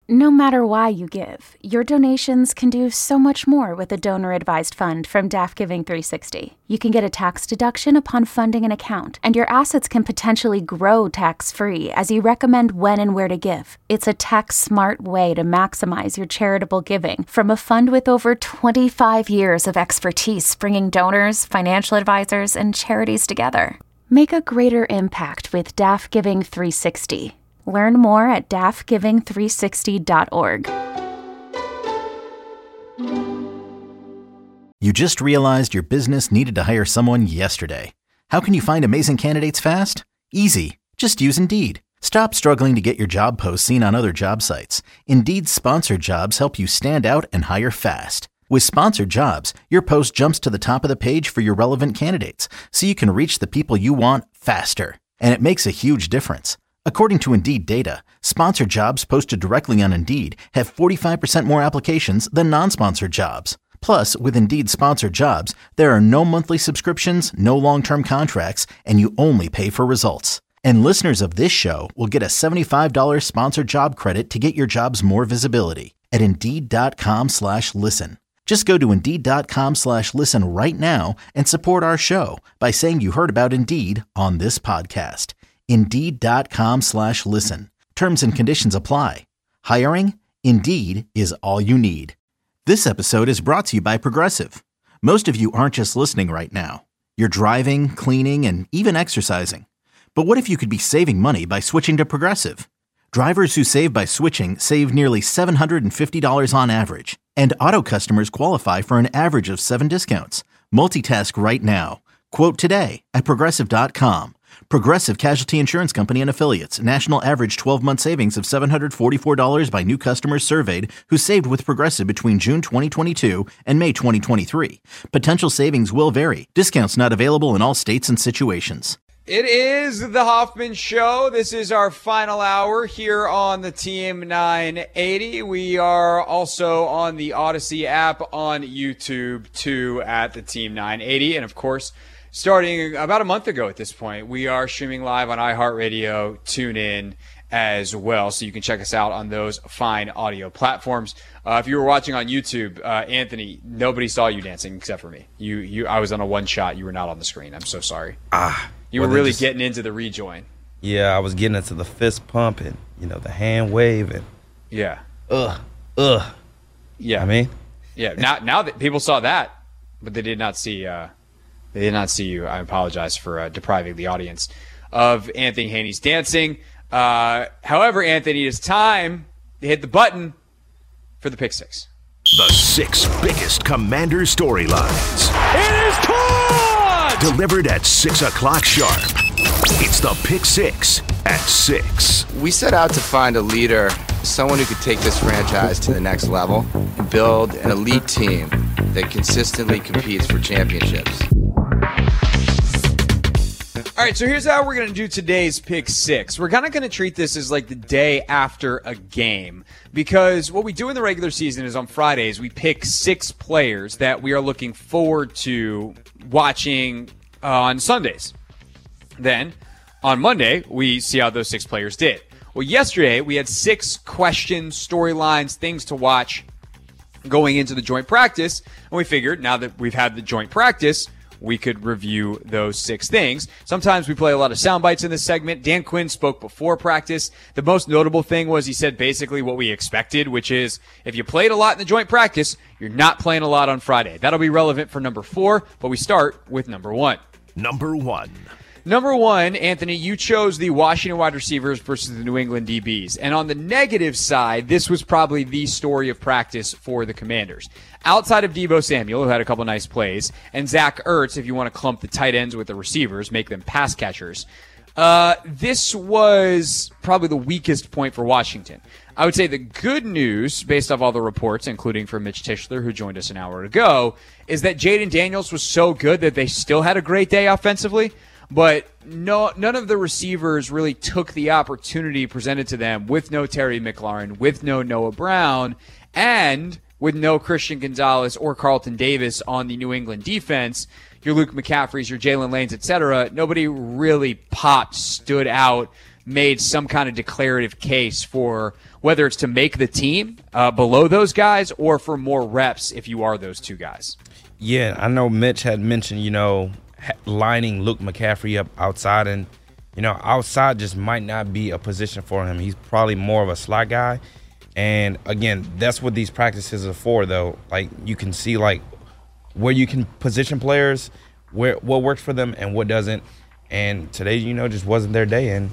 No matter why you give, your donations can do so much more with a donor-advised fund from DAF Giving 360. You can get a tax deduction upon funding an account, and your assets can potentially grow tax-free as you recommend when and where to give. It's a tax-smart way to maximize your charitable giving from a fund with over 25 years of expertise bringing donors, financial advisors, and charities together. Make a greater impact with DAF Giving 360. Learn more at dafgiving360.org. You just realized your business needed to hire someone yesterday. How can you find amazing candidates fast? Easy. Just use Indeed. Stop struggling to get your job posts seen on other job sites. Indeed's sponsored jobs help you stand out and hire fast. With sponsored jobs, your post jumps to the top of the page for your relevant candidates, so you can reach the people you want faster. And it makes a huge difference. According to Indeed data, sponsored jobs posted directly on Indeed have 45% more applications than non-sponsored jobs. Plus, with Indeed sponsored jobs, there are no monthly subscriptions, no long-term contracts, and you only pay for results. And listeners of this show will get a $75 sponsored job credit to get your jobs more visibility at Indeed.com/listen. Just go to Indeed.com/listen right now and support our show by saying you heard about Indeed on this podcast. Indeed.com/listen. Terms and conditions apply. Hiring? Indeed is all you need. This episode is brought to you by Progressive. Most of you aren't just listening right now. You're driving, cleaning, and even exercising. But what if you could be saving money by switching to Progressive? Drivers who save by switching save nearly $750 on average. And auto customers qualify for an average of 7 discounts. Multitask right now. Quote today at Progressive.com. Progressive Casualty Insurance Company and Affiliates. National average 12-month savings of $744 by new customers surveyed who saved with Progressive between June 2022 and May 2023. Potential savings will vary. Discounts not available in all states and situations. It is the Hoffman Show. This is our final hour here on the Team 980. We are also on the Odyssey app on YouTube too at the Team 980. And of course, starting about a month ago at this point, we are streaming live on iHeartRadio, TuneIn as well. So you can check us out on those fine audio platforms. If you were watching on YouTube, Anthony, nobody saw you dancing except for me. I was on a one shot. You were not on the screen. I'm so sorry. You were really getting into the rejoin. Yeah, I was getting into the fist pump and, the hand wave and. Yeah. Yeah. I mean. Yeah. Now that people saw that, but they did not see. They did not see you. I apologize for depriving the audience of Anthony Haney's dancing. However, Anthony, it's time to hit the button for the Pick Six. The 6 biggest Commander storylines. It is caught! Delivered at 6 o'clock sharp. It's the Pick Six at 6. We set out to find a leader, someone who could take this franchise to the next level and build an elite team that consistently competes for championships. All right, so here's how we're going to do today's Pick Six. We're kind of going to treat this as like the day after a game, because what we do in the regular season is on Fridays we pick 6 players that we are looking forward to watching on Sundays. Then on Monday we see how those 6 players did. Well, yesterday we had 6 questions, storylines, things to watch going into the joint practice, and we figured now that we've had the joint practice, we could review those 6 things. Sometimes we play a lot of sound bites in this segment. Dan Quinn spoke before practice. The most notable thing was he said basically what we expected, which is if you played a lot in the joint practice, you're not playing a lot on Friday. That'll be relevant for number 4, but we start with number 1. Number 1. Number 1, Anthony, you chose the Washington wide receivers versus the New England DBs. And on the negative side, this was probably the story of practice for the Commanders. Outside of Deebo Samuel, who had a couple nice plays, and Zach Ertz, if you want to clump the tight ends with the receivers, make them pass catchers, this was probably the weakest point for Washington. I would say the good news, based off all the reports, including from Mitch Tischler, who joined us an hour ago, is that Jaden Daniels was so good that they still had a great day offensively. But none of the receivers really took the opportunity presented to them with no Terry McLaurin, with no Noah Brown, and with no Christian Gonzalez or Carlton Davis on the New England defense. Your Luke McCaffreys, your Jalen Lanes, etc. Nobody really popped, stood out, made some kind of declarative case for whether it's to make the team below those guys or for more reps if you are those two guys. Yeah, I know Mitch had mentioned, lining Luke McCaffrey up outside, and, outside just might not be a position for him. He's probably more of a slot guy. And, again, that's what these practices are for, though. Like, you can see, like, where you can position players, what works for them and what doesn't. And today, just wasn't their day. And,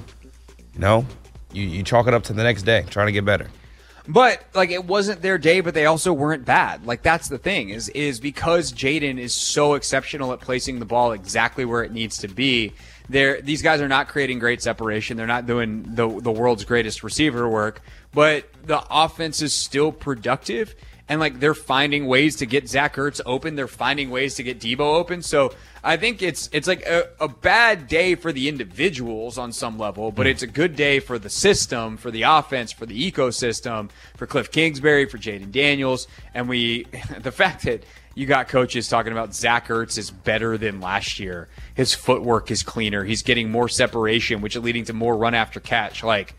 you chalk it up to the next day, trying to get better. But, it wasn't their day, but they also weren't bad. That's the thing, is because Jaden is so exceptional at placing the ball exactly where it needs to be, these guys are not creating great separation. They're not doing the world's greatest receiver work, but the offense is still productive. And, they're finding ways to get Zach Ertz open. They're finding ways to get Debo open. So I think it's a bad day for the individuals on some level, but it's a good day for the system, for the offense, for the ecosystem, for Cliff Kingsbury, for Jaden Daniels. And the fact that you got coaches talking about Zach Ertz is better than last year. His footwork is cleaner. He's getting more separation, which is leading to more run after catch.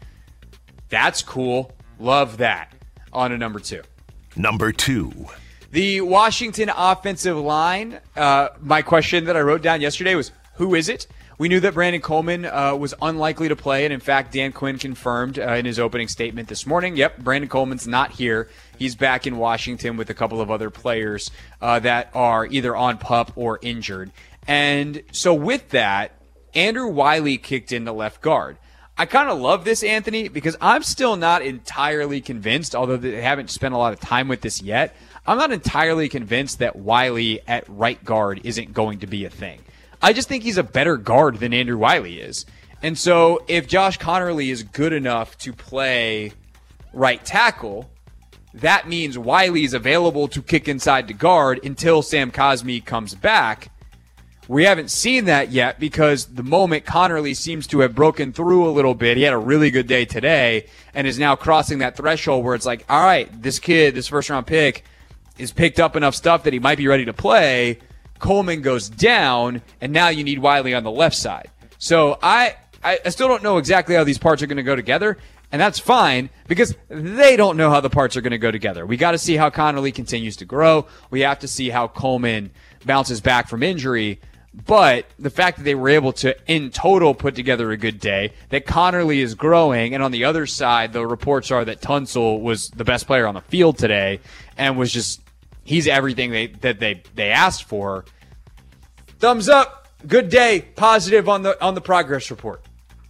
That's cool. Love that. On to number 2. Number 2. The Washington offensive line, my question that I wrote down yesterday was, who is it? We knew that Brandon Coleman was unlikely to play, and in fact, Dan Quinn confirmed in his opening statement this morning, yep, Brandon Coleman's not here. He's back in Washington with a couple of other players that are either on PUP or injured. And so with that, Andrew Wiley kicked in the left guard. I kind of love this, Anthony, because I'm still not entirely convinced, although they haven't spent a lot of time with this yet, I'm not entirely convinced that Wiley at right guard isn't going to be a thing. I just think he's a better guard than Andrew Wiley is. And so if Josh Conerly is good enough to play right tackle, that means Wiley's available to kick inside to guard until Sam Cosmi comes back. We haven't seen that yet because the moment Conerly seems to have broken through a little bit, he had a really good day today and is now crossing that threshold where it's like, all right, this kid, this first-round pick, is picked up enough stuff that he might be ready to play. Coleman goes down, and now you need Wiley on the left side. So I still don't know exactly how these parts are going to go together, and that's fine because they don't know how the parts are going to go together. We got to see how Conerly continues to grow. We have to see how Coleman bounces back from injury. But the fact that they were able to, in total, put together a good day, that Conerly is growing, and on the other side, the reports are that Tunsil was the best player on the field today and was just, he's everything they asked for. Thumbs up, good day, positive on the progress report.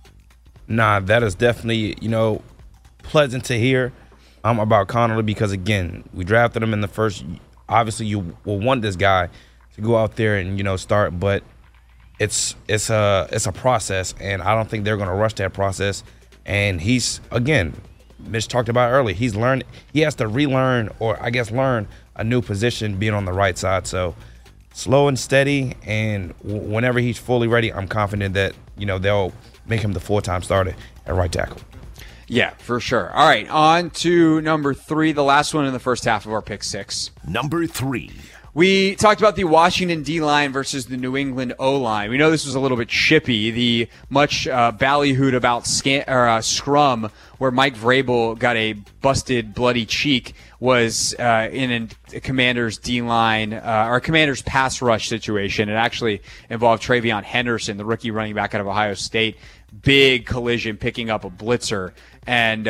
Nah, that is definitely, pleasant to hear about Conerly because, again, we drafted him in the first. Obviously, you will want this guy to go out there and start, but it's a process, and I don't think they're going to rush that process. And he's, again, Mitch talked about earlier, he has to relearn or I guess learn a new position being on the right side. So slow and steady, and whenever he's fully ready, I'm confident that they'll make him the full-time starter at right tackle. Yeah, for sure. All right, on to number 3, the last one in the first half of our pick 6. Number 3. We talked about the Washington D-line versus the New England O-line. We know this was a little bit chippy. The much ballyhooed about scrum where Mike Vrabel got a busted, bloody cheek was in a Commanders D-line or a Commanders pass rush situation. It actually involved Travion Henderson, the rookie running back out of Ohio State. Big collision picking up a blitzer, and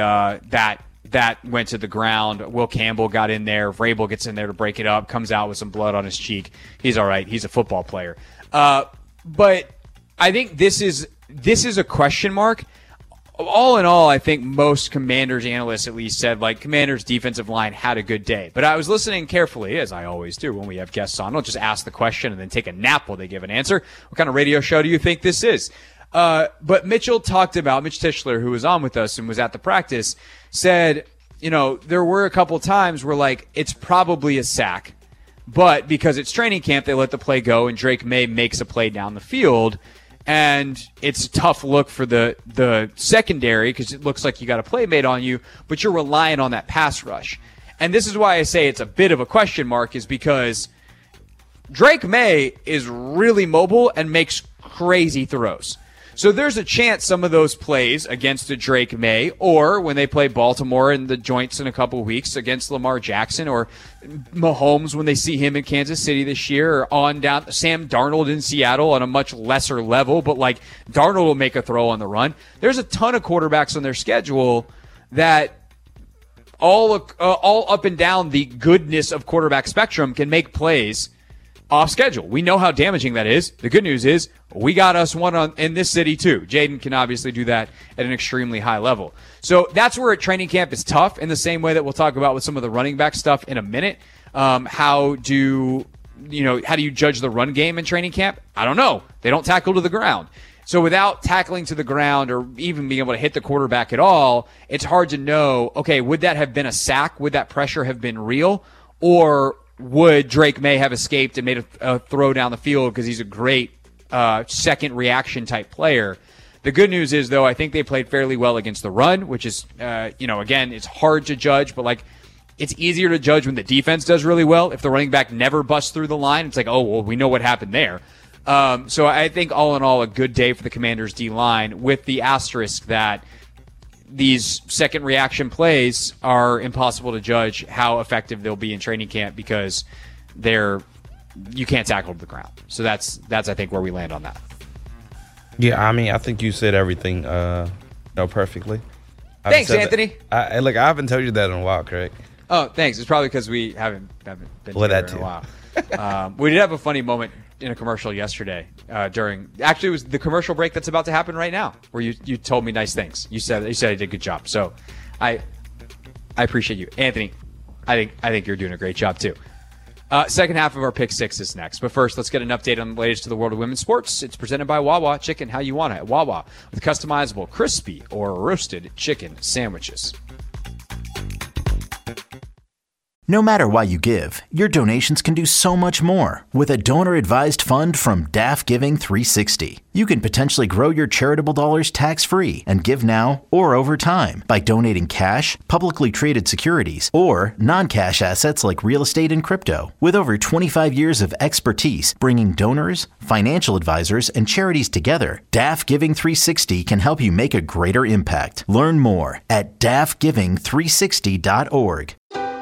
that went to the ground. Will Campbell got in there. Vrabel gets in there to break it up, comes out with some blood on his cheek. He's all right. He's a football player. But I think this is a question mark. All in all, I think most Commanders analysts at least said, Commanders defensive line had a good day. But I was listening carefully, as I always do when we have guests on. I'll just ask the question and then take a nap while they give an answer. What kind of radio show do you think this is? But Mitch Tischler, who was on with us and was at the practice, said, there were a couple times where, it's probably a sack. But because it's training camp, they let the play go, and Drake May makes a play down the field. And it's a tough look for the secondary because it looks like you got a playmate on you, but you're relying on that pass rush. And this is why I say it's a bit of a question mark, is because Drake May is really mobile and makes crazy throws. So there's a chance some of those plays against a Drake May, or when they play Baltimore in the joints in a couple of weeks against Lamar Jackson, or Mahomes when they see him in Kansas City this year, or on down Sam Darnold in Seattle on a much lesser level, but like Darnold will make a throw on the run. There's a ton of quarterbacks on their schedule that all up and down the goodness of quarterback spectrum can make plays off schedule. We know how damaging that is. The good news is we got us one in this city too. Jaden can obviously do that at an extremely high level. So that's where training camp is tough, in the same way that we'll talk about with some of the running back stuff in a minute. How do you judge the run game in training camp? I don't know. They don't tackle to the ground. So without tackling to the ground or even being able to hit the quarterback at all, it's hard to know, okay, would that have been a sack? Would that pressure have been real? Or would Drake May have escaped and made a throw down the field because he's a great second reaction type player? The good news is, though, I think they played fairly well against the run, which is, again, it's hard to judge, but like it's easier to judge when the defense does really well. If the running back never busts through the line, it's like, oh, well, we know what happened there. So I think all in all, a good day for the Commanders D-line, with the asterisk that these second reaction plays are impossible to judge how effective they'll be in training camp because you can't tackle to the ground. So that's I think where we land on that. Yeah, I mean, I think you said everything perfectly. Thanks, Anthony. I haven't told you that in a while, Craig. Oh, thanks. It's probably because we haven't been together in a while. We did have a funny moment in a commercial yesterday actually it was the commercial break that's about to happen right now, where you told me nice things. You said I did a good job. So I appreciate you. Anthony, I think you're doing a great job too. Second half of our pick six is next. But first, let's get an update on the latest to the world of women's sports. It's presented by Wawa Chicken, how you want it at Wawa, with customizable crispy or roasted chicken sandwiches. No matter why you give, your donations can do so much more with a donor-advised fund from DAF Giving 360. You can potentially grow your charitable dollars tax-free and give now or over time by donating cash, publicly traded securities, or non-cash assets like real estate and crypto. With over 25 years of expertise bringing donors, financial advisors, and charities together, DAF Giving 360 can help you make a greater impact. Learn more at dafgiving360.org.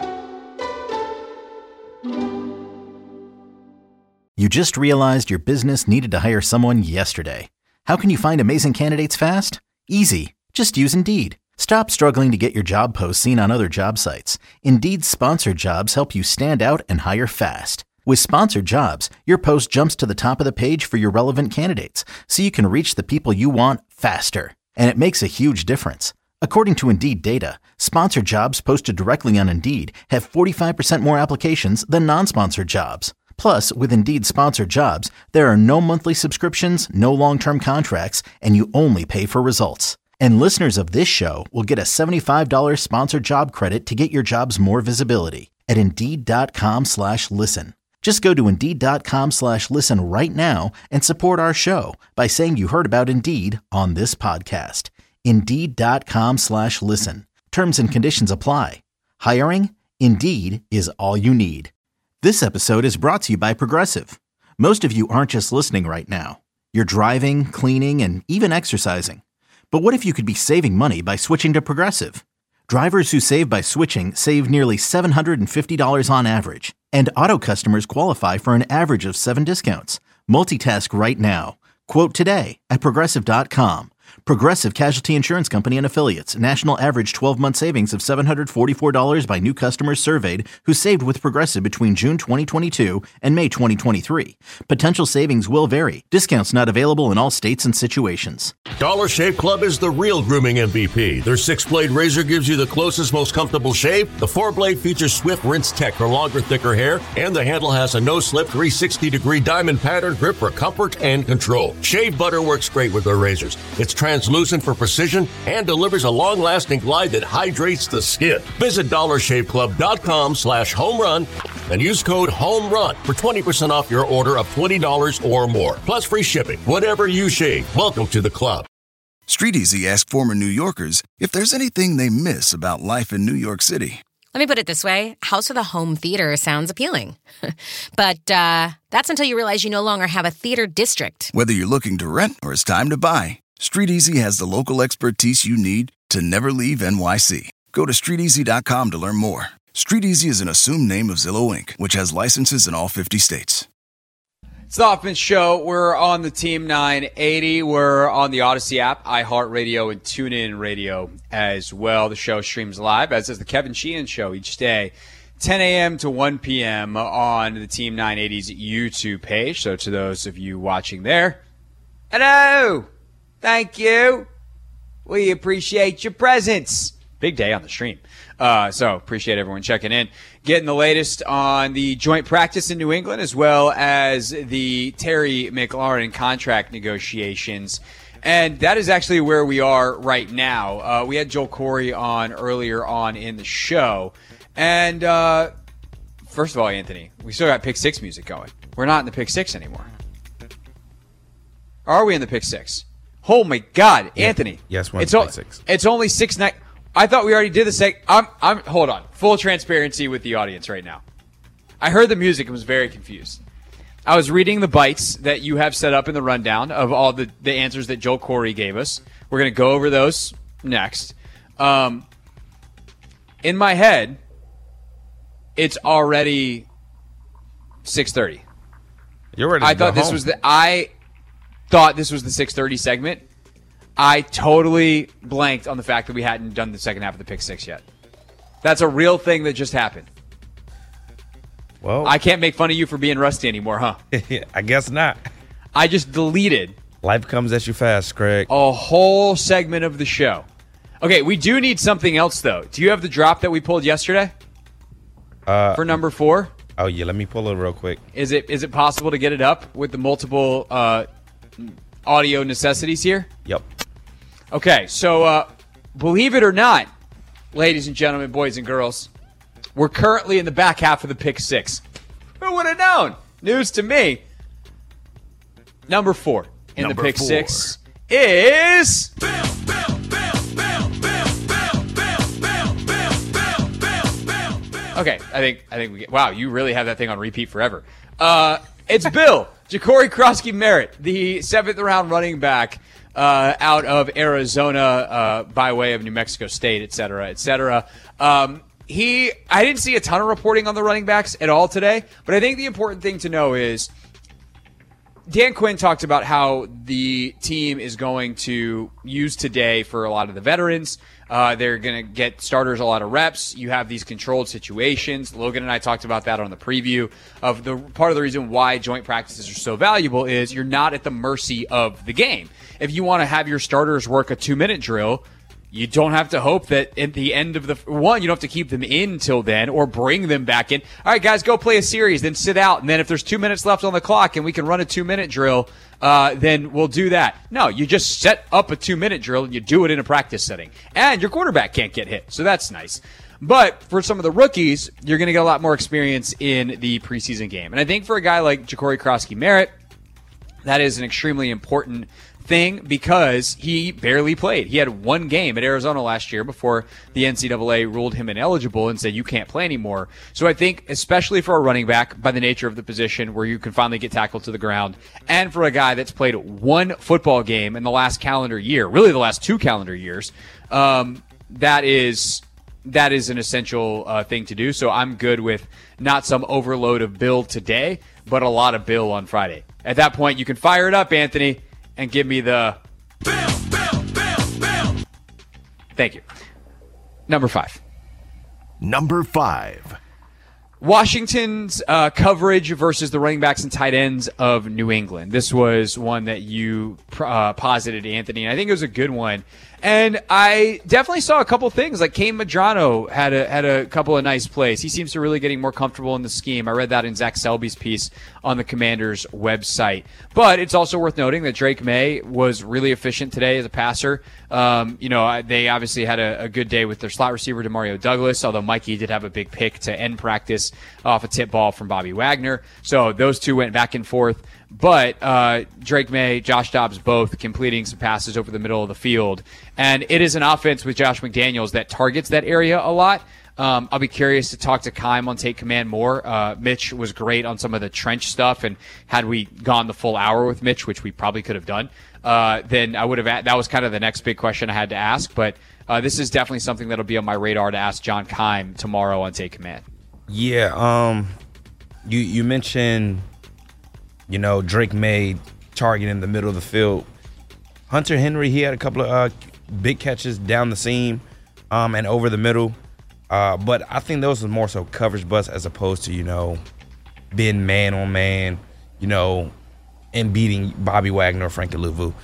You just realized your business needed to hire someone yesterday. How can you find amazing candidates fast? Easy. Just use Indeed. Stop struggling to get your job posts seen on other job sites. Indeed's sponsored jobs help you stand out and hire fast. With sponsored jobs, your post jumps to the top of the page for your relevant candidates, so you can reach the people you want faster. And it makes a huge difference. According to Indeed data, sponsored jobs posted directly on Indeed have 45% more applications than non-sponsored jobs. Plus, with Indeed sponsored jobs, there are no monthly subscriptions, no long-term contracts, and you only pay for results. And listeners of this show will get a $75 sponsored job credit to get your jobs more visibility at Indeed.com/listen. Just go to Indeed.com/listen right now and support our show by saying you heard about Indeed on this podcast. Indeed.com/listen. Terms and conditions apply. Hiring? Indeed is all you need. This episode is brought to you by Progressive. Most of you aren't just listening right now. You're driving, cleaning, and even exercising. But what if you could be saving money by switching to Progressive? Drivers who save by switching save nearly $750 on average. And auto customers qualify for an average of 7 discounts. Multitask right now. Quote today at Progressive.com. Progressive Casualty Insurance Company and Affiliates. National average 12-month savings of $744 by new customers surveyed who saved with Progressive between June 2022 and May 2023. Potential savings will vary. Discounts not available in all states and situations. Dollar Shave Club is the real grooming MVP. Their 6-blade razor gives you the closest, most comfortable shave. The 4-blade features Swift Rinse Tech for longer, thicker hair. And the handle has a no-slip 360-degree diamond pattern grip for comfort and control. Shave butter works great with their razors. It's translucent for precision and delivers a long-lasting glide that hydrates the skin. Visit dollarshaveclub.com/homerun and use code HOMERUN for 20% off your order of $20 or more. Plus free shipping. Whatever you shave, welcome to the club. StreetEasy asked former New Yorkers if there's anything they miss about life in New York City. Let me put it this way. House with a home theater sounds appealing. But that's until you realize you no longer have a theater district. Whether you're looking to rent or it's time to buy, StreetEasy has the local expertise you need to never leave NYC. Go to StreetEasy.com to learn more. StreetEasy is an assumed name of Zillow Inc., which has licenses in all 50 states. It's the Hoffman Show. We're on the Team 980. We're on the Odyssey app, iHeartRadio, and TuneIn Radio as well. The show streams live, as is the Kevin Sheehan Show each day, 10 a.m. to 1 p.m. on the Team 980's YouTube page. So to those of you watching there, hello! Thank you. We appreciate your presence. Big day on the stream. So appreciate everyone checking in, getting the latest on the joint practice in New England, as well as the Terry McLaurin contract negotiations. And that is actually where we are right now. We had Joel Corey on earlier on in the show. And first of all, Anthony, we still got Pick 6 music going. We're not in the Pick 6 anymore. Are we in the Pick 6? Oh, my God, yeah. Anthony. Yes, we're in the Pick 6. It's only 6-9. I thought we already did the hold on. Full transparency with the audience right now. I heard the music and was very confused. I was reading the bites that you have set up in the rundown of all the answers that Joel Corey gave us. We're going to go over those next. In my head, it's already 6:30. You're ready to I thought go this home. was I thought this was the 6:30 segment. I totally blanked on the fact that we hadn't done the second half of the Pick 6 yet. That's a real thing that just happened. Well, I can't make fun of you for being rusty anymore, huh? I guess not. I just deleted Life comes at you fast, Craig. a whole segment of the show. Okay, we do need something else, though. Do you have the drop that we pulled yesterday for number 4? Oh, yeah, let me pull it real quick. Is it possible to get it up with the multiple audio necessities here? Yep. Okay, so believe it or not, ladies and gentlemen, boys and girls, we're currently in the back half of the Pick 6. Who would have known? News to me. Number 4 in the Pick 6 is... Okay, I think we get... Wow, you really have that thing on repeat forever. It's Bill, Ja'Cory Krosky-Merritt, the 7th-round running back out of Arizona by way of New Mexico State, et cetera, et cetera. I didn't see a ton of reporting on the running backs at all today, but I think the important thing to know is Dan Quinn talked about how the team is going to use today for a lot of the veterans. They're going to get starters a lot of reps. You have these controlled situations. Logan and I talked about that on the preview of the part of the reason why joint practices are so valuable is you're not at the mercy of the game. If you want to have your starters work a 2-minute drill, you don't have to hope that at the end of the one, you don't have to keep them in till then or bring them back in. All right, guys, go play a series, then sit out. And then if there's 2 minutes left on the clock and we can run a 2-minute drill, then we'll do that. No, you just set up a 2-minute drill and you do it in a practice setting. And your quarterback can't get hit, so that's nice. But for some of the rookies, you're going to get a lot more experience in the preseason game. And I think for a guy like Ja'Cory Krosky-Merritt, that is an extremely important thing because he barely played. He had one game at Arizona last year before the NCAA ruled him ineligible and said you can't play anymore. So I think especially for a running back by the nature of the position where you can finally get tackled to the ground and for a guy that's played one football game in the last calendar year, really the last 2 calendar years, that is an essential thing to do. So I'm good with not some overload of Bill today, but a lot of Bill on Friday. At that point, you can fire it up, Anthony, and give me the... Thank you. Number 5. Number 5. Washington's coverage versus the running backs and tight ends of New England. This was one that you posited, Anthony, and I think it was a good one. And I definitely saw a couple things. Like Kane Madrano had a couple of nice plays. He seems to really getting more comfortable in the scheme. I read that in Zach Selby's piece on the Commanders website. But it's also worth noting that Drake May was really efficient today as a passer. They obviously had a good day with their slot receiver, Demario Douglas, although Mikey did have a big pick to end practice off a tip ball from Bobby Wagner. So those two went back and forth. But Drake May, Josh Dobbs both completing some passes over the middle of the field. And it is an offense with Josh McDaniels that targets that area a lot. I'll be curious to talk to Keim on Take Command more. Mitch was great on some of the trench stuff, and had we gone the full hour with Mitch, which we probably could have done, then I would have. That was kind of the next big question I had to ask. But this is definitely something that'll be on my radar to ask John Keim tomorrow on Take Command. Yeah. You mentioned, Drake May targeting the middle of the field. Hunter Henry, he had a couple of big catches down the seam and over the middle. But I think those are more so coverage busts as opposed to, being man on man, and beating Bobby Wagner or Frankie Louvu.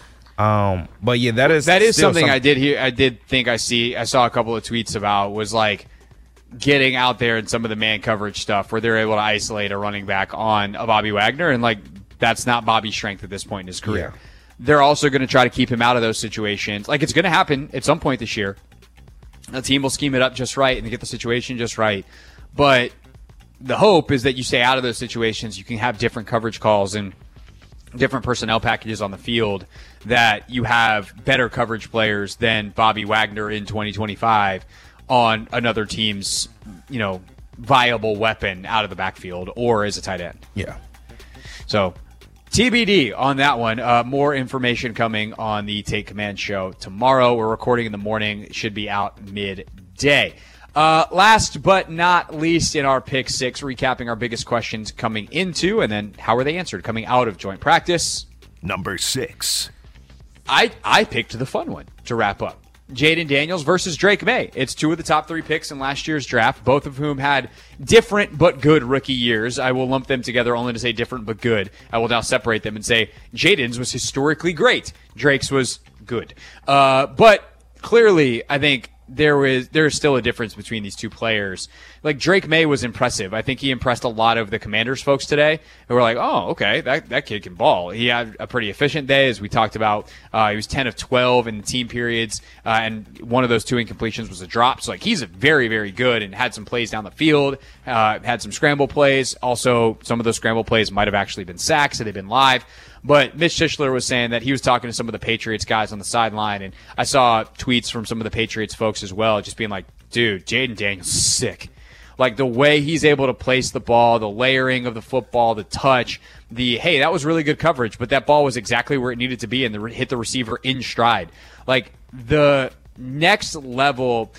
But yeah, that is something I did hear. I did think I saw a couple of tweets about was like getting out there in some of the man coverage stuff where they're able to isolate a running back on a Bobby Wagner, and like that's not Bobby's strength at this point in his career. Yeah. They're also going to try to keep him out of those situations. Like it's going to happen at some point this year. The team will scheme it up just right and get the situation just right. But the hope is that you stay out of those situations. You can have different coverage calls and different personnel packages on the field, that you have better coverage players than Bobby Wagner in 2025 on another team's, viable weapon out of the backfield or as a tight end. Yeah. So TBD on that one. More information coming on the Take Command show tomorrow. We're recording in the morning. It should be out midday. Last but not least in our Pick 6, recapping our biggest questions coming into and then how were they answered coming out of joint practice. Number 6. I picked the fun one to wrap up. Jaden Daniels versus Drake May. It's two of the top 3 picks in last year's draft, both of whom had different but good rookie years. I will lump them together only to say different but good. I will now separate them and say Jaden's was historically great. Drake's was good. But clearly, I think there is still a difference between these two players. Like Drake May was impressive. I think he impressed a lot of the Commanders folks today who were like, oh, okay, that kid can ball. He had a pretty efficient day, as we talked about. He was 10 of 12 in the team periods, and one of those 2 incompletions was a drop. So like he's very, very good and had some plays down the field, had some scramble plays. Also, some of those scramble plays might have actually been sacks, so they've been live. But Mitch Tischler was saying that he was talking to some of the Patriots guys on the sideline, and I saw tweets from some of the Patriots folks as well, just being like, dude, Jaden Daniels is sick. Like the way he's able to place the ball, the layering of the football, the touch, hey, that was really good coverage, but that ball was exactly where it needed to be and hit the receiver in stride. Like the next level,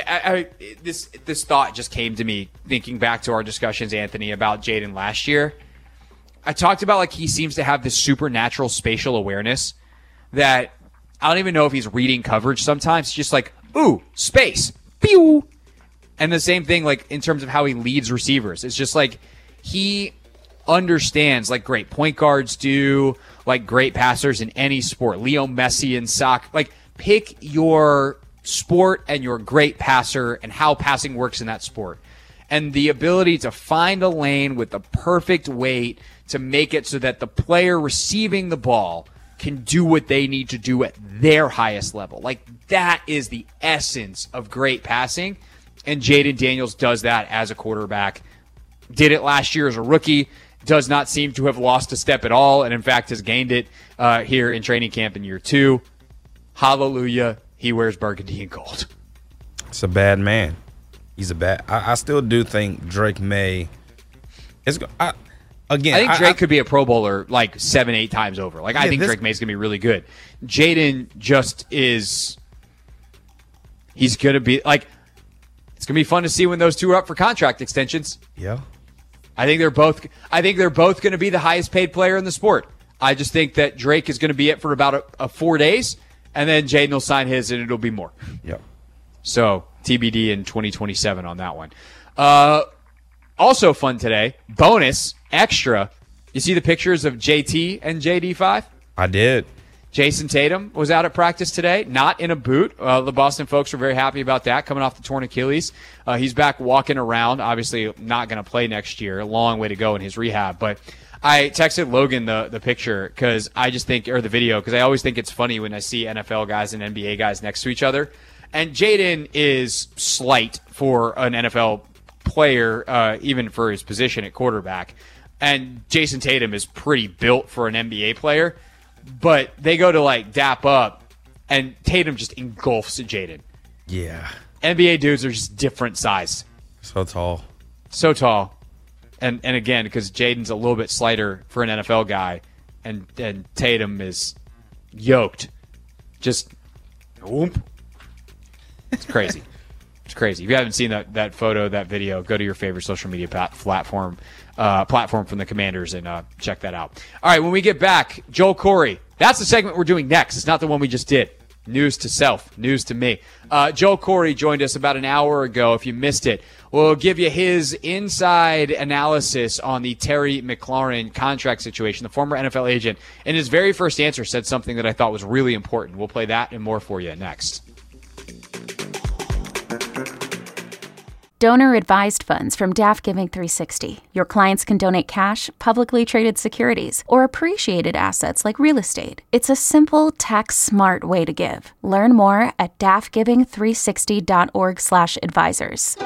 this thought just came to me thinking back to our discussions, Anthony, about Jaden last year. I talked about like he seems to have this supernatural spatial awareness that I don't even know if he's reading coverage sometimes. It's just like, ooh, space, pew. And the same thing like in terms of how he leads receivers. It's just like he understands like great point guards do, like great passers in any sport. Leo Messi in soccer. Like pick your sport and your great passer and how passing works in that sport. And the ability to find a lane with the perfect weight to make it so that the player receiving the ball can do what they need to do at their highest level. Like that is the essence of great passing. And Jaden Daniels does that as a quarterback. Did it last year as a rookie. Does not seem to have lost a step at all. And in fact has gained it here in training camp in year 2. Hallelujah. He wears burgundy and gold. It's a bad man. He's a bad. I still do think Drake May is. I think Drake could be a Pro Bowler like 7-8 times over. Like I think Drake May's gonna be really good. Jaden just is. He's gonna be like. It's gonna be fun to see when those two are up for contract extensions. Yeah. I think they're both gonna be the highest paid player in the sport. I just think that Drake is gonna be it for about a 4 days, and then Jaden will sign his, and it'll be more. Yep. So TBD in 2027 on that one. Also fun today, bonus, extra. You see the pictures of JT and JD5? I did. Jason Tatum was out at practice today, not in a boot. The Boston folks were very happy about that, coming off the torn Achilles. He's back walking around, obviously not going to play next year. A long way to go in his rehab. But I texted Logan the picture because I just think, or the video, because I always think it's funny when I see NFL guys and NBA guys next to each other. And Jaden is slight for an NFL player, even for his position at quarterback. And Jason Tatum is pretty built for an NBA player. But they go to, like, dap up, and Tatum just engulfs Jaden. Yeah. NBA dudes are just different size. So tall. So tall. And again, because Jaden's a little bit slighter for an NFL guy, and Tatum is yoked. Just, whoop. It's crazy. It's crazy. If you haven't seen that photo, that video, go to your favorite social media platform from the Commanders and check that out. All right, when we get back, Joel Corry. That's the segment we're doing next. It's not the one we just did. News to self, news to me. Joel Corry joined us about an hour ago. If you missed it, we'll give you his inside analysis on the Terry McLaurin contract situation. The former NFL agent, in his very first answer, said something that I thought was really important. We'll play that and more for you next. Donor-advised funds from Daft Giving 360. Your clients can donate cash, publicly traded securities, or appreciated assets like real estate. It's a simple, tax-smart way to give. Learn more at daftgiving360.org/advisors.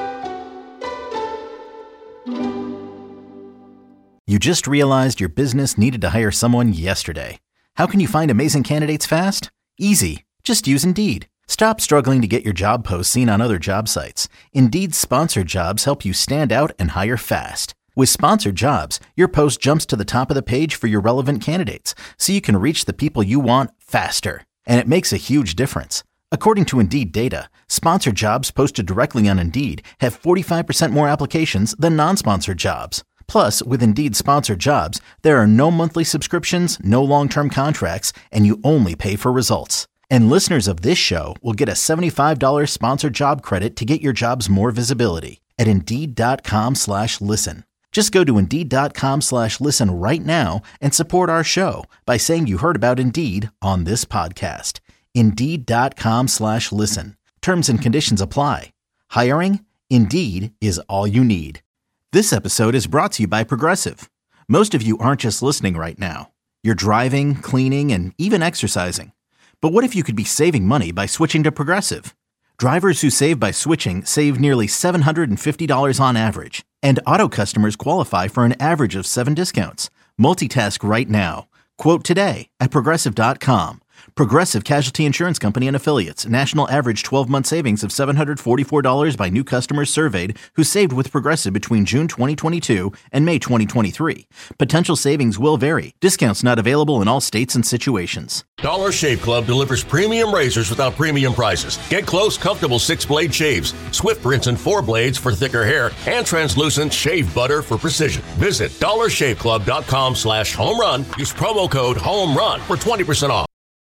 You just realized your business needed to hire someone yesterday. How can you find amazing candidates fast? Easy. Just use Indeed. Stop struggling to get your job posts seen on other job sites. Indeed's sponsored jobs help you stand out and hire fast. With sponsored jobs, your post jumps to the top of the page for your relevant candidates, so you can reach the people you want faster. And it makes a huge difference. According to Indeed data, sponsored jobs posted directly on Indeed have 45% more applications than non-sponsored jobs. Plus, with Indeed sponsored jobs, there are no monthly subscriptions, no long-term contracts, and you only pay for results. And listeners of this show will get a $75 sponsored job credit to get your jobs more visibility at Indeed.com/listen. Just go to Indeed.com/listen right now and support our show by saying you heard about Indeed on this podcast. Indeed.com/listen. Terms and conditions apply. Hiring? Indeed is all you need. This episode is brought to you by Progressive. Most of you aren't just listening right now. You're driving, cleaning, and even exercising. But what if you could be saving money by switching to Progressive? Drivers who save by switching save nearly $750 on average. And auto customers qualify for an average of 7 discounts. Multitask right now. Quote today at Progressive.com. Progressive Casualty Insurance Company and Affiliates. National average 12-month savings of $744 by new customers surveyed who saved with Progressive between June 2022 and May 2023. Potential savings will vary. Discounts not available in all states and situations. Dollar Shave Club delivers premium razors without premium prices. Get close, comfortable 6-blade shaves, swift rinse and 4 blades for thicker hair, and translucent shave butter for precision. Visit dollarshaveclub.com/home-run. Use promo code HOME-RUN for 20% off.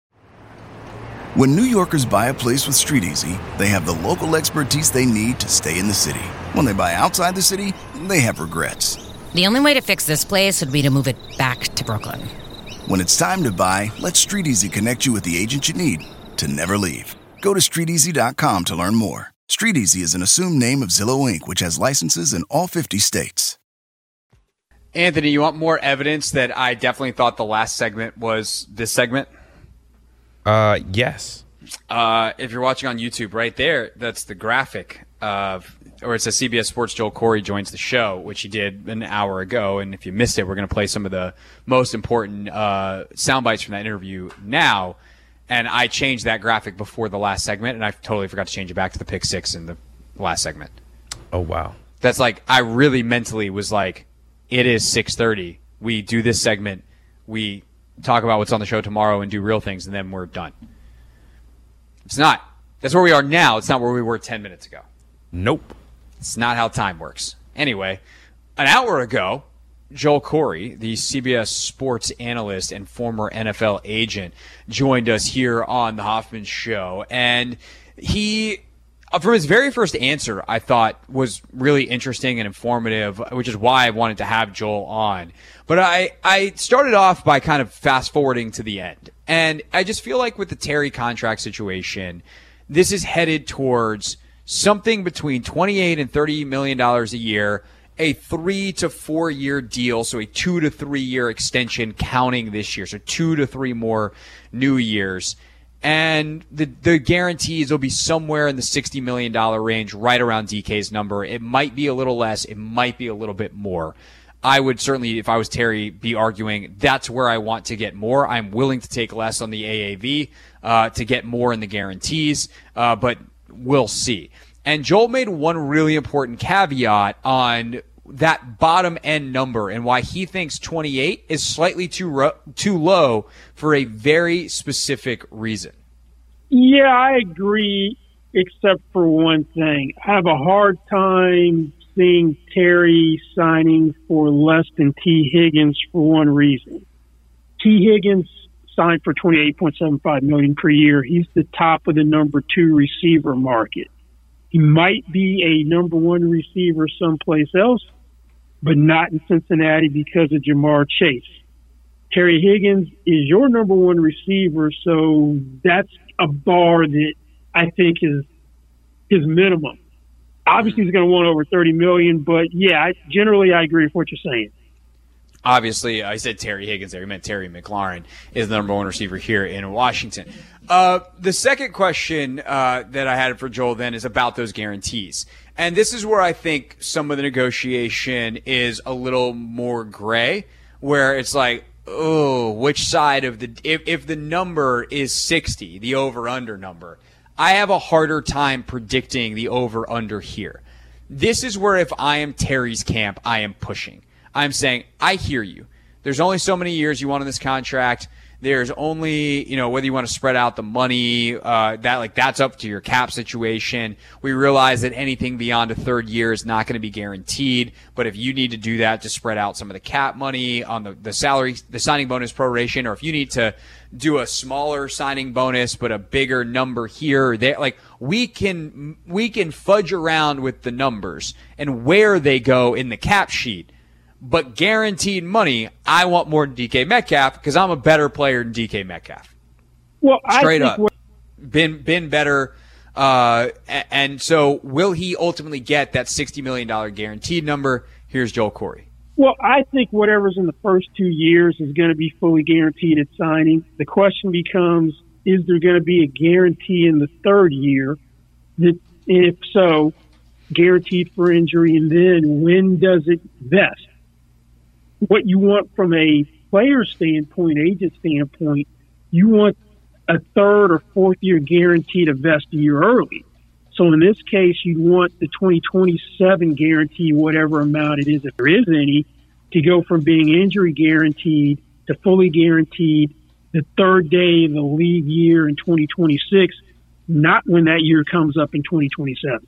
When New Yorkers buy a place with StreetEasy, they have the local expertise they need to stay in the city. When they buy outside the city, they have regrets. The only way to fix this place would be to move it back to Brooklyn. When it's time to buy, let StreetEasy connect you with the agent you need to never leave. Go to StreetEasy.com to learn more. StreetEasy is an assumed name of Zillow Inc., which has licenses in all 50 states. Anthony, you want more evidence that I definitely thought the last segment was this segment? Yes. If you're watching on YouTube right there, that's the graphic of, or it says CBS Sports Joel Corry joins the show, which he did an hour ago. And if you missed it, we're going to play some of the most important sound bites from that interview now. And I changed that graphic before the last segment, and I totally forgot to change it back to the pick six in the last segment. Oh, wow. That's like, I really mentally was like, it is 6:30. We do this segment. We talk about what's on the show tomorrow and do real things, and then we're done. It's not. That's where we are now. It's not where we were 10 minutes ago. Nope. It's not how time works. Anyway, an hour ago, Joel Corry, the CBS sports analyst and former NFL agent, joined us here on the Hoffman Show. And he, from his very first answer, I thought was really interesting and informative, which is why I wanted to have Joel on. But I started off by kind of fast forwarding to the end. And I just feel like with the Terry contract situation, this is headed towards something between $28 and $30 million a year, a 3 to 4 year deal, so a 2 to 3 year extension counting this year, so 2 to 3 more new years. And the guarantees will be somewhere in the $60 million range, right around DK's number. It might be a little less. It might be a little bit more. I would certainly, if I was Terry, be arguing that's where I want to get more. I'm willing to take less on the AAV to get more in the guarantees, but we'll see. And Joel made one really important caveat on that bottom end number and why he thinks 28 is slightly too low for a very specific reason. Yeah, I agree, except for one thing. I have a hard time seeing Terry signing for less than T. Higgins for one reason. T. Higgins signed for $28.75 million per year. He's the top of the number 2 receiver market. He might be a number 1 receiver someplace else, but not in Cincinnati because of Jamar Chase. Terry Higgins is your number 1 receiver, so that's a bar that I think is his minimum. Obviously, he's going to want over $30 million, but yeah, generally I agree with what you're saying. Obviously, I said Terry Higgins there. He meant Terry McLaurin is the number 1 receiver here in Washington. The second question that I had for Joel then is about those guarantees. And this is where I think some of the negotiation is a little more gray, where it's like, oh, which side of if the number is 60, the over-under number, I have a harder time predicting the over-under here. This is where if I am Terry's camp, I am pushing. I'm saying, I hear you. There's only so many years you want in this contract. There's only, whether you want to spread out the money, that's up to your cap situation. We realize that anything beyond a third year is not going to be guaranteed. But if you need to do that to spread out some of the cap money on the salary, the signing bonus proration, or if you need to do a smaller signing bonus, but a bigger number here or there, we can fudge around with the numbers and where they go in the cap sheet. But guaranteed money, I want more than DK Metcalf because I'm a better player than DK Metcalf. Well, straight up, been better. And so, will he ultimately get that $60 million guaranteed number? Here's Joel Corey. Well, I think whatever's in the first 2 years is going to be fully guaranteed at signing. The question becomes, is there going to be a guarantee in the third year? That, if so, guaranteed for injury, and then when does it vest? What you want from a player standpoint, agent standpoint, you want a third or fourth year guarantee to vest a year early. So in this case, you want the 2027 guarantee, whatever amount it is, if there is any, to go from being injury guaranteed to fully guaranteed the third day of the league year in 2026, not when that year comes up in 2027.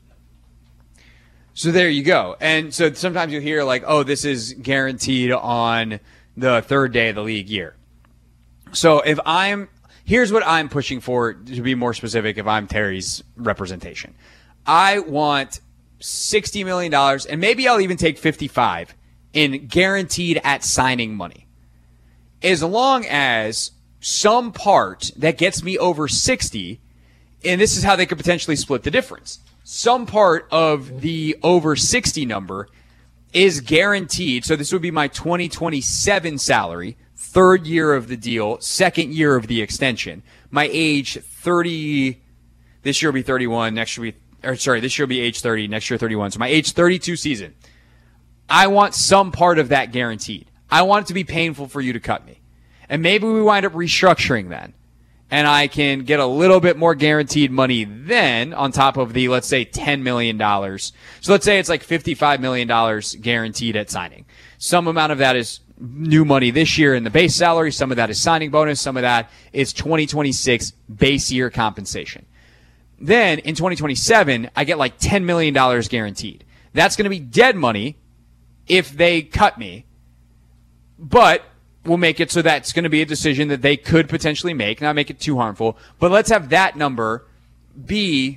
So there you go. And so sometimes you hear like, oh, this is guaranteed on the third day of the league year. So here's what I'm pushing for, to be more specific, if I'm Terry's representation. I want $60 million, and maybe I'll even take 55 in guaranteed at signing money. As long as some part that gets me over 60, and this is how they could potentially split the difference. Some part of the over 60 number is guaranteed. So this would be my 2027 salary, third year of the deal, second year of the extension. My age 30, this year will be 31, this year will be age 30, next year 31. So my age 32 season. I want some part of that guaranteed. I want it to be painful for you to cut me. And maybe we wind up restructuring then. And I can get a little bit more guaranteed money then on top of the, let's say, $10 million. So let's say it's like $55 million guaranteed at signing. Some amount of that is new money this year in the base salary. Some of that is signing bonus. Some of that is 2026 base year compensation. Then in 2027, I get like $10 million guaranteed. That's going to be dead money if they cut me. But we'll make it so that's going to be a decision that they could potentially make, not make it too harmful. But let's have that number be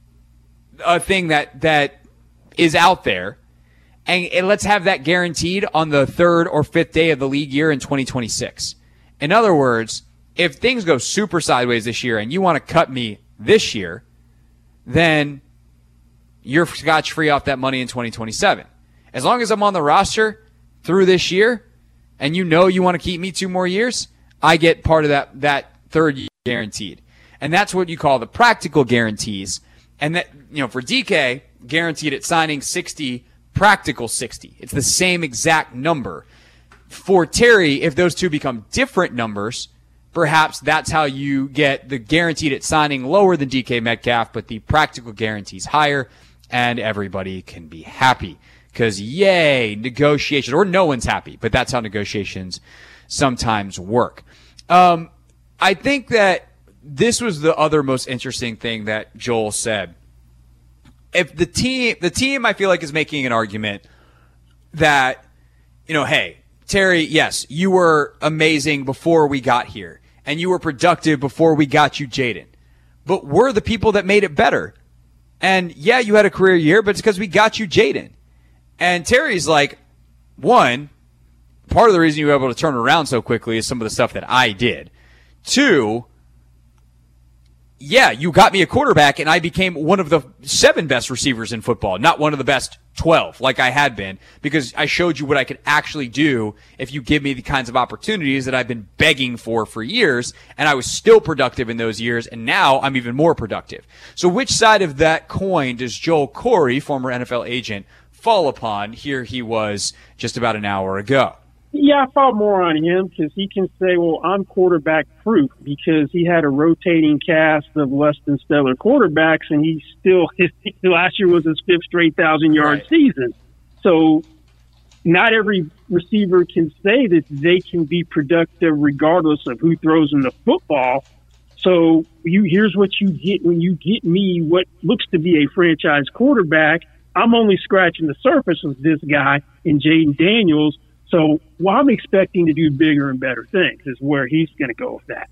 a thing that is out there. And let's have that guaranteed on the third or fifth day of the league year in 2026. In other words, if things go super sideways this year and you want to cut me this year, then you're scotch-free off that money in 2027. As long as I'm on the roster through this year, and you want to keep me 2 more years, I get part of that third year guaranteed. And that's what you call the practical guarantees. And that, for DK, guaranteed at signing 60, practical 60. It's the same exact number. For Terry, if those two become different numbers, perhaps that's how you get the guaranteed at signing lower than DK Metcalf, but the practical guarantees higher, and everybody can be happy. because yay, negotiations, or no one's happy, but that's how negotiations sometimes work. I think that this was the other most interesting thing that Joel said. If the team I feel like is making an argument that, hey, Terry, yes, you were amazing before we got here, and you were productive before we got you Jaden. But we're the people that made it better. And yeah, you had a career year, but it's because we got you Jaden. And Terry's like, one, part of the reason you were able to turn around so quickly is some of the stuff that I did. Two, yeah, you got me a quarterback, and I became one of the 7 best receivers in football, not one of the best 12 like I had been, because I showed you what I could actually do if you give me the kinds of opportunities that I've been begging for years, and I was still productive in those years, and now I'm even more productive. So which side of that coin does Joel Corry, former NFL agent, fall upon? Here he was just about an hour ago. Yeah, I fall more on him because he can say, well, I'm quarterback proof because he had a rotating cast of less than stellar quarterbacks, and he still, last year was his 5th straight 1,000-yard season. So not every receiver can say that they can be productive regardless of who throws them the football. So here's what you get when you get me what looks to be a franchise quarterback. I'm only scratching the surface with this guy in Jaden Daniels. So I'm expecting to do bigger and better things is where he's going to go with that.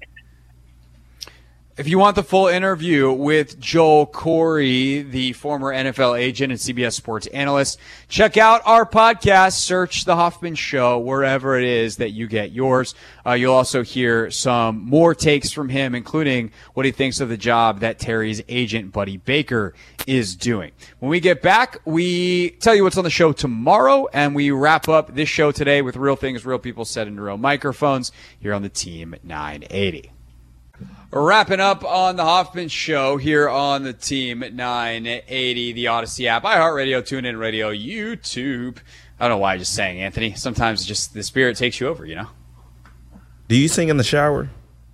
If you want the full interview with Joel Corry, the former NFL agent and CBS Sports analyst, check out our podcast, search The Hoffman Show, wherever it is that you get yours. You'll also hear some more takes from him, including what he thinks of the job that Terry's agent, Buddy Baker, is doing. When we get back, we tell you what's on the show tomorrow, and we wrap up this show today with real things, real people said into real microphones here on the Team 980. Wrapping up on the Hoffman Show here on the Team 980, the Odyssey app, iHeartRadio, TuneIn Radio, YouTube. I don't know why I just sang, Anthony. Sometimes just the spirit takes you over, Do you sing in the shower?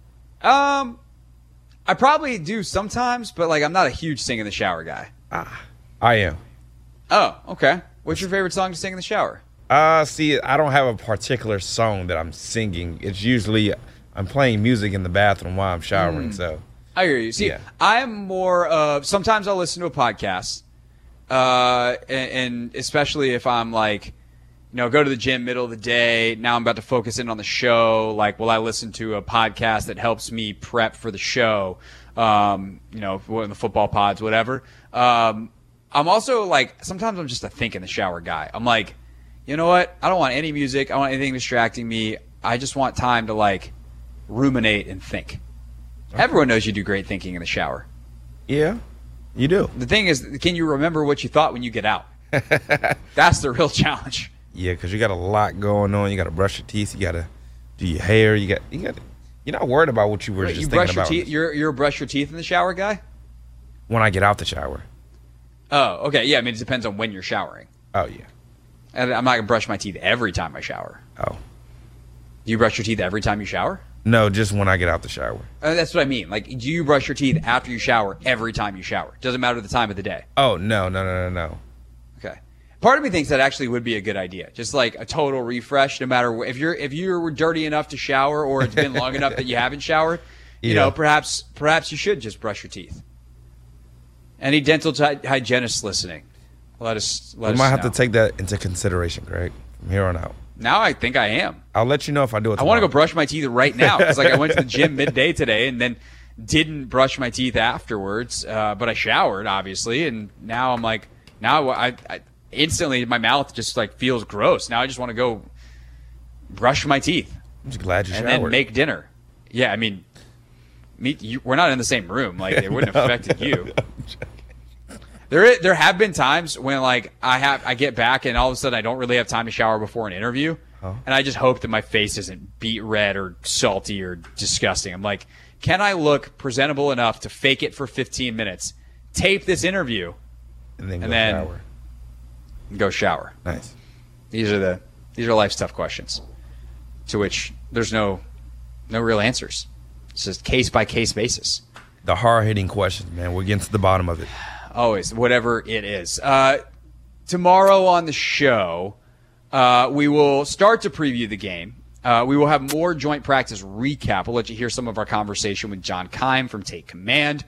I probably do sometimes, but I'm not a huge sing in the shower guy. I am. Oh, okay. What's your favorite song to sing in the shower? See, I don't have a particular song that I'm singing. It's usually I'm playing music in the bathroom while I'm showering. So I hear you. See, yeah. I'm more of sometimes I'll listen to a podcast, and especially if I'm go to the gym middle of the day. Now I'm about to focus in on the show. Will I listen to a podcast that helps me prep for the show? In the football pods, whatever. I'm also sometimes I'm just a think in the shower guy. I'm like, you know what? I don't want any music. I don't want anything distracting me. I just want time to ruminate and think. Okay. Everyone knows you do great thinking in the shower. Yeah, you do. The thing is, can you remember what you thought when you get out? That's the real challenge. Yeah, because you got a lot going on. You got to brush your teeth. You got to do your hair. You're not worried about what you were just thinking about. You're a brush your teeth in the shower guy? When I get out the shower. Oh, okay. Yeah, it depends on when you're showering. Oh, yeah. And I'm not going to brush my teeth every time I shower. Oh. Do you brush your teeth every time you shower? No, just when I get out the shower. That's what I mean. Do you brush your teeth after you shower every time you shower? Doesn't matter the time of the day. Oh, no. Okay. Part of me thinks that actually would be a good idea. Just a total refresh, no matter if you were dirty enough to shower or it's been long enough that you haven't showered, perhaps you should just brush your teeth. Any dental hygienists listening, let us know. We might have to take that into consideration, Greg, from here on out. Now I think I am. I'll let you know if I do it tomorrow. I want to go brush my teeth right now because I went to the gym midday today and then didn't brush my teeth afterwards, but I showered obviously, and now I'm now I instantly my mouth just feels gross. Now I just want to go brush my teeth. I'm just glad you showered. And then make dinner. Yeah, we're not in the same room. It wouldn't have affected you. There have been times when I get back and all of a sudden I don't really have time to shower before an interview, and I just hope that my face isn't beet red or salty or disgusting. I'm like, can I look presentable enough to fake it for 15 minutes, tape this interview, and then shower? Go shower. Nice. These are life's tough questions, to which there's no real answers. It's just case by case basis. The hard hitting questions, man. We're getting to the bottom of it. Always, whatever it is. tomorrow on the show, we will start to preview the game. We will have more joint practice recap. We'll let you hear some of our conversation with John Keim from Take Command.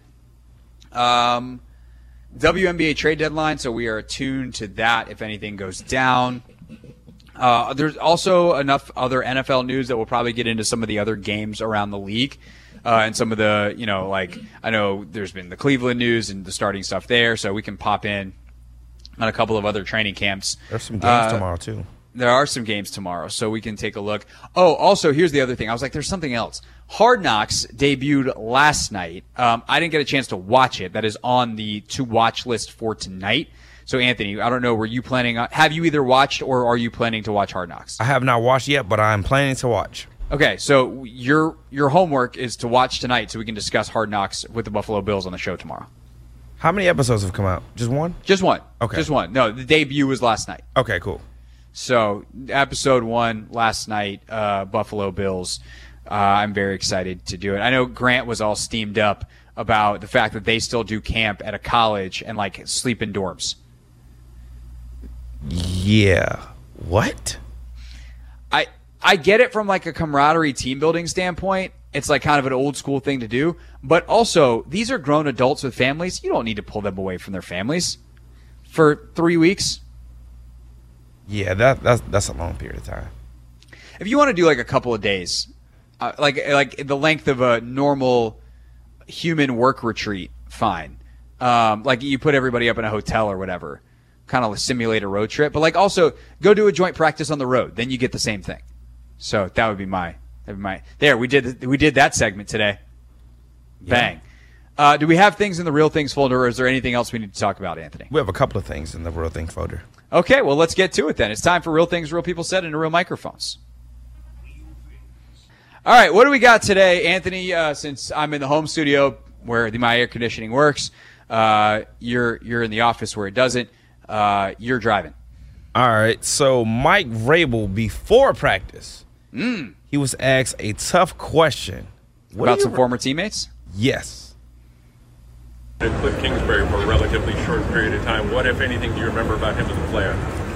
WNBA trade deadline, so we are attuned to that if anything goes down. There's also enough other NFL news that we'll probably get into some of the other games around the league. And some of the, I know there's been the Cleveland news and the starting stuff there, so we can pop in on a couple of other training camps. There's some games tomorrow, too. There are some games tomorrow, so we can take a look. Oh, also, here's the other thing. I was like, there's something else. Hard Knocks debuted last night. I didn't get a chance to watch it. That is on the to-watch list for tonight. So, Anthony, I don't know, were you planning on – have you either watched or are you planning to watch Hard Knocks? I have not watched yet, but I'm planning to watch. Okay, so your homework is to watch tonight so we can discuss Hard Knocks with the Buffalo Bills on the show tomorrow. How many episodes have come out? Just one? Just one. Okay. Just one. No, the debut was last night. Okay, cool. So, episode 1 last night, Buffalo Bills. I'm very excited to do it. I know Grant was all steamed up about the fact that they still do camp at a college and, sleep in dorms. Yeah. What? I get it from, a camaraderie team-building standpoint. It's, kind of an old-school thing to do. But also, these are grown adults with families. You don't need to pull them away from their families for 3 weeks. Yeah, that's a long period of time. If you want to do a couple of days, like the length of a normal human work retreat, fine. You put everybody up in a hotel or whatever, kind of simulate a road trip. But also go do a joint practice on the road, then you get the same thing. So that would be my. There, we did that segment today. Yeah. Bang. Do we have things in the Real Things folder, or is there anything else we need to talk about, Anthony? We have a couple of things in the Real Things folder. Okay, well, let's get to it then. It's time for Real Things Real People Said into Real Microphones. All right, what do we got today, Anthony? Since I'm in the home studio where my air conditioning works, you're in the office where it doesn't. You're driving. All right, so Mike Vrabel, before practice, he was asked a tough question. About some former teammates? Yes. Cliff Kingsbury for a relatively short period of time. What, if anything, do you remember about him as a player?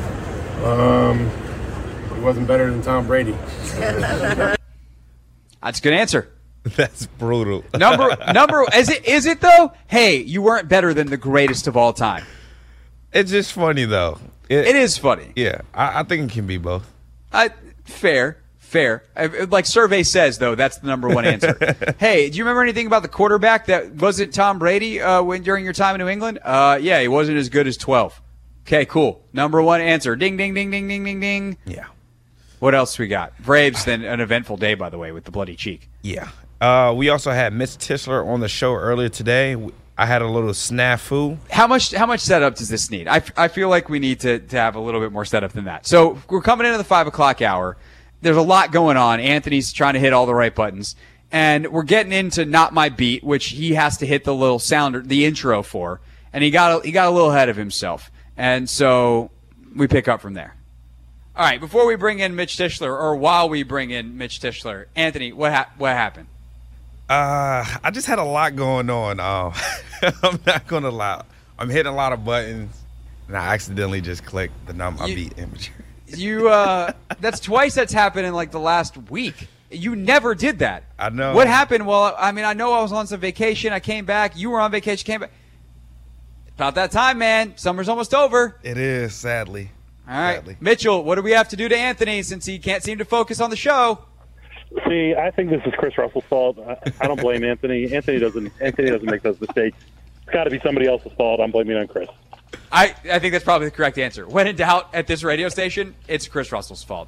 He wasn't better than Tom Brady. That's a good answer. That's brutal. Number is it though? Hey, you weren't better than the greatest of all time. It's just funny though. It is funny. Yeah, I think it can be both. Fair. Like survey says though, that's the number one answer. Hey, do you remember anything about the quarterback that wasn't Tom Brady during your time in New England? Yeah, he wasn't as good as 12. Okay, cool. Number one answer. Ding, ding, ding, ding, ding, ding, ding. Yeah. What else we got? Braves, then an eventful day, by the way, with the bloody cheek. Yeah. We also had Mitch Tischler on the show earlier today. I had a little snafu. How much setup does this need? I feel like we need to have a little bit more setup than that. So we're coming into the 5 o'clock hour. There's a lot going on. Anthony's trying to hit all the right buttons. And we're getting into Not My Beat, which he has to hit the little sounder, the intro for. And he got a little ahead of himself. And so we pick up from there. All right, before we bring in Mitch Tischler, or while we bring in Mitch Tischler, Anthony, what happened? I just had a lot going on. I'm not going to lie. I'm hitting a lot of buttons, and I accidentally just clicked the Not My Beat image. That's twice that's happened in like the last week. You never did that. I know. What happened? Well, I mean, I know I was on some vacation. I came back. You were on vacation. Came back. About that time, man. Summer's almost over. It is, sadly. All right. Sadly. Mitchell, what do we have to do to Anthony since he can't seem to focus on the show? See, I think this is Chris Russell's fault. I don't blame Anthony. Anthony doesn't make those mistakes. It's got to be somebody else's fault. I'm blaming it on Chris. I think that's probably the correct answer. When in doubt at this radio station, it's Chris Russell's fault.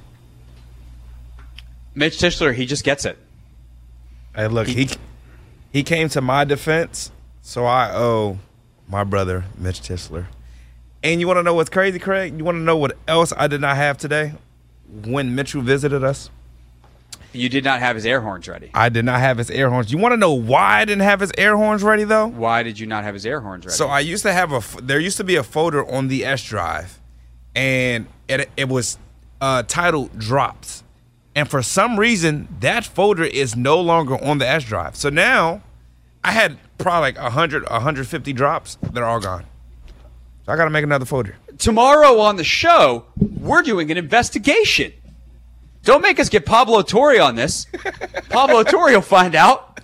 Mitch Tischler, he just gets it. Hey, look, he came to my defense, so I owe my brother, Mitch Tischler. And you want to know what's crazy, Craig? You want to know what else I did not have today when Mitchell visited us? You did not have his air horns ready. I did not have his air horns. You want to know why I didn't have his air horns ready, though? Why did you not have his air horns ready? So I used to have there used to be a folder on the S drive, and it was titled Drops. And for some reason, that folder is no longer on the S drive. So now I had probably like 100, 150 drops that are all gone. So I got to make another folder. tomorrow on the show, we're doing an investigation. Don't make us get Pablo Torre on this. Pablo Torre will find out.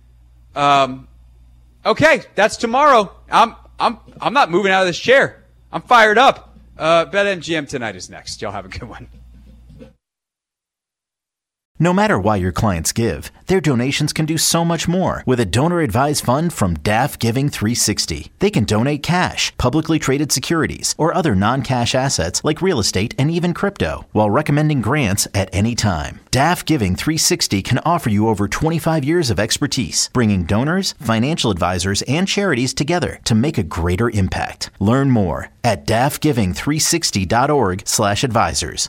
Okay, that's tomorrow. I'm not moving out of this chair. I'm fired up. BetMGM tonight is next. Y'all have a good one. No matter why your clients give, their donations can do so much more with a donor-advised fund from DAF Giving 360. They can donate cash, publicly traded securities, or other non-cash assets like real estate and even crypto, while recommending grants at any time. DAF Giving 360 can offer you over 25 years of expertise, bringing donors, financial advisors, and charities together to make a greater impact. Learn more at dafgiving360.org/advisors.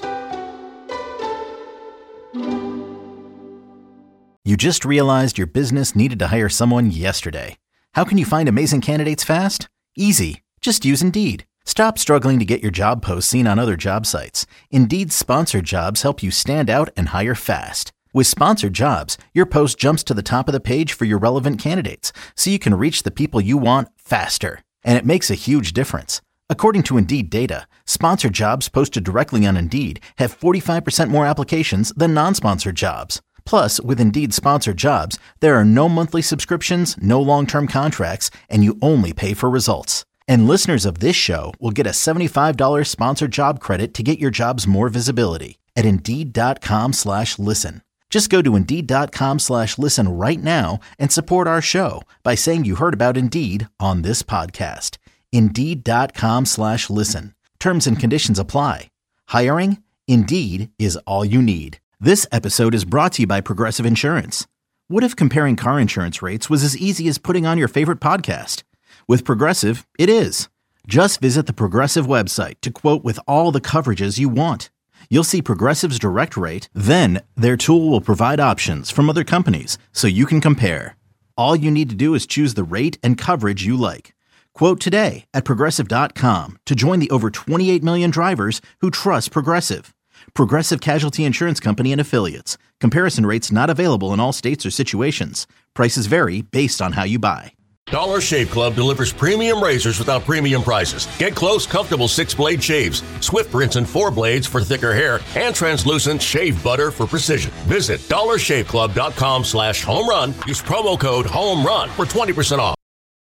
You just realized your business needed to hire someone yesterday. How can you find amazing candidates fast? Easy. Just use Indeed. Stop struggling to get your job posts seen on other job sites. Indeed's sponsored jobs help you stand out and hire fast. With sponsored jobs, your post jumps to the top of the page for your relevant candidates, so you can reach the people you want faster. And it makes a huge difference. According to Indeed data, sponsored jobs posted directly on Indeed have 45% more applications than non-sponsored jobs. Plus, with Indeed sponsored jobs, there are no monthly subscriptions, no long-term contracts, and you only pay for results. And listeners of this show will get a $75 sponsored job credit to get your jobs more visibility at Indeed.com/listen. Just go to Indeed.com/listen right now and support our show by saying you heard about Indeed on this podcast. Indeed.com/listen. Terms and conditions apply. Hiring? Indeed is all you need. This episode is brought to you by Progressive Insurance. What if comparing car insurance rates was as easy as putting on your favorite podcast? With Progressive, it is. Just visit the Progressive website to quote with all the coverages you want. You'll see Progressive's direct rate, then their tool will provide options from other companies so you can compare. All you need to do is choose the rate and coverage you like. Quote today at Progressive.com to join the over 28 million drivers who trust Progressive. Progressive Casualty Insurance Company and Affiliates. Comparison rates not available in all states or situations. Prices vary based on how you buy. Dollar Shave Club delivers premium razors without premium prices. Get close, comfortable 6-blade shaves, swift rinse and 4 blades for thicker hair, and translucent shave butter for precision. Visit dollarshaveclub.com/homerun. Use promo code HOMERUN for 20% off.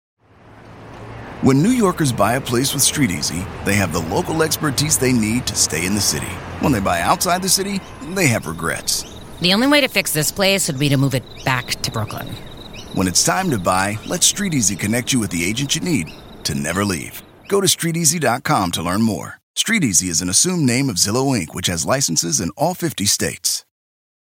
When New Yorkers buy a place with StreetEasy, they have the local expertise they need to stay in the city. When they buy outside the city, they have regrets. The only way to fix this place would be to move it back to Brooklyn. When it's time to buy, let StreetEasy connect you with the agent you need to never leave. Go to StreetEasy.com to learn more. StreetEasy is an assumed name of Zillow Inc., which has licenses in all 50 states.